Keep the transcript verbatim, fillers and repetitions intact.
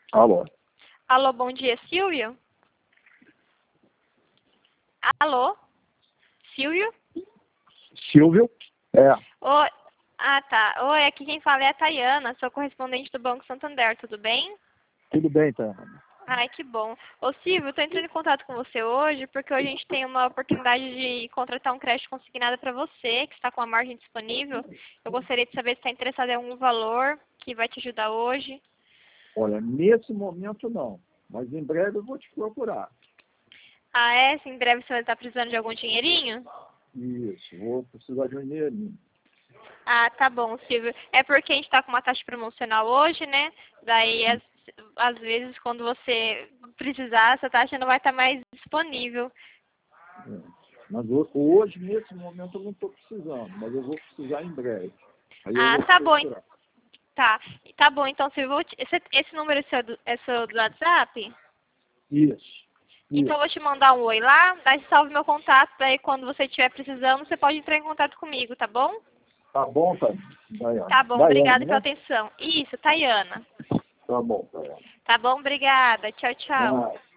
Alô? Alô, bom dia, Silvio? Alô? Silvio? Silvio? É. Oi. Ah, tá. Oi, aqui quem fala é a Tayana, sou correspondente do Banco Santander, tudo bem? Tudo bem, tá? Ai, que bom. Ô, Silvio, eu tô entrando em contato com você hoje porque hoje a gente tem uma oportunidade de contratar um crédito consignado para você, que está com a margem disponível. Eu gostaria de saber se está interessado em algum valor que vai te ajudar hoje. Olha, nesse momento não, mas em breve eu vou te procurar. Ah, é? Se em breve você vai estar precisando de algum dinheirinho? Isso, vou precisar de um dinheirinho. Ah, tá bom, Silvio. É porque a gente está com uma taxa promocional hoje, né? Daí, às, às vezes, quando você precisar, essa taxa não vai estar mais disponível. É. Mas ho- hoje, nesse momento, eu não estou precisando, mas eu vou precisar em breve. Aí eu Ah, vou te tá bom. en- procurar. Tá. Tá bom, então, Silvio, eu vou te- esse, esse número é seu, do, é seu do WhatsApp? Isso, Então, eu isso. vou te mandar um oi lá, daí salve meu contato, daí quando você estiver precisando, você pode entrar em contato comigo, tá bom? Tá bom, tá? Daiane. Tá bom, obrigada Daiane, pela né? atenção. Isso, Tayana. Tá bom, Daiane. Tá bom, obrigada. Tchau, tchau. Ah,